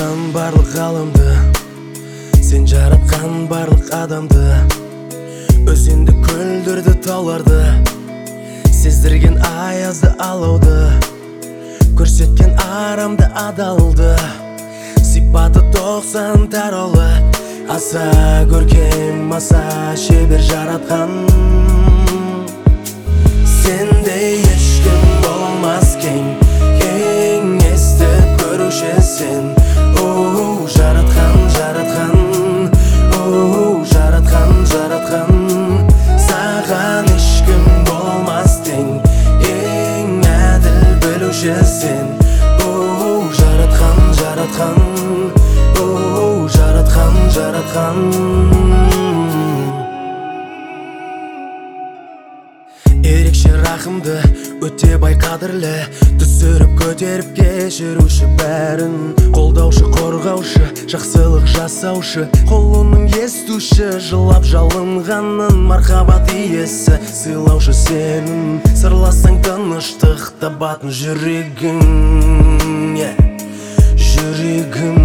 жаратқан барлық ғаламды, сен жаратқан барлық адамды, өзенді, көлдерді, тауларды, сездірген аязды, алауды, көрсеткен арамды, адалды, сипаты 90 таролы, аса көркем, аса шебер жаратқан. Сендей ешкім болмас кең, ең есті көруші сен. Оу, жаратқан, жаратқан, оу, жаратқан, жаратқан. Саған ешкім болмас тең, ең әділ білуші сен. Оу, жаратқан, жаратқан, оу, жаратқан, жаратқан. Ерекше рахымды, өте бай қадірлі, түсіріп көтеріп кешіруші бәрін. Қолдаушы, қорғаушы, жақсылық жасаушы, қолының естуші, жылап жалынғанын, мархабат иесі, сыйлаушы сенің. Сырласаң тыныштық табатын жүрегің, жүрегім.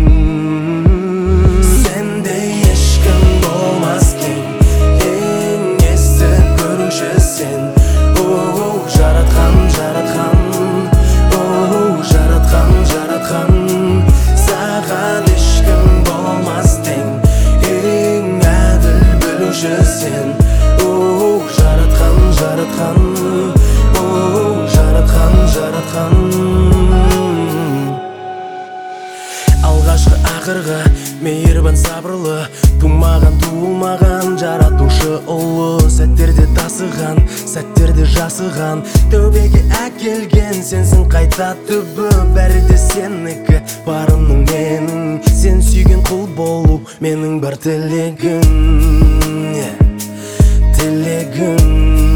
Сендей ешкім болмас кең, ең есті көруші сен. Оу, жаратқан, жаратқан, оу, жаратқан, жаратқан. Саған ешкім болмас тең, ең әділ білуші сен. Оу, жаратқан, жаратқан, оу, жаратқан, жаратқан. Алғашқы ақырғы, мейірбан сабырлы, тумаған туылмаған, жаратушы ұлы. Сәттерде тасыған, сәттерде жасыған, тәубеге әкелген сенсің қайта түбі. Бәрі де сенікі, барының менің, сен сүйген құл болу менің бар тілегім, тілегім.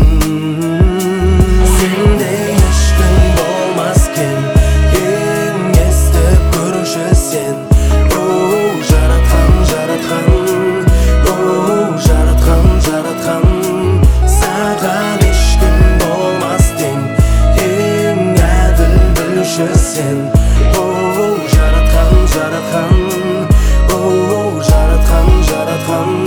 Сендей ешкім болмас кең, ең есті көруші сен. Оу, жаратқан, жаратқан, оу, жаратқан, жаратқан. Саған ешкім болмас тең, ең әділ білуші сен. Оу, жаратқан, жаратқан, оу, жаратқан, жаратқан.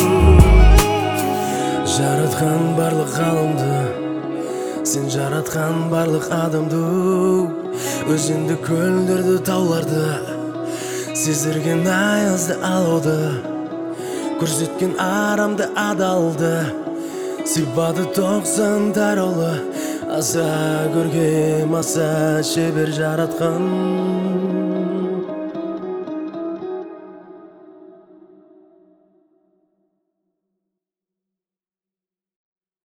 Жаратқан барлық ғаламды, сен жаратқан барлық адамды, өзенді, көлдерді, тауларды, сездірген аязды, алауды, көрсеткен арамды, адалды, сипаты 90 таролы, аса көркем, аса шебер жаратқан.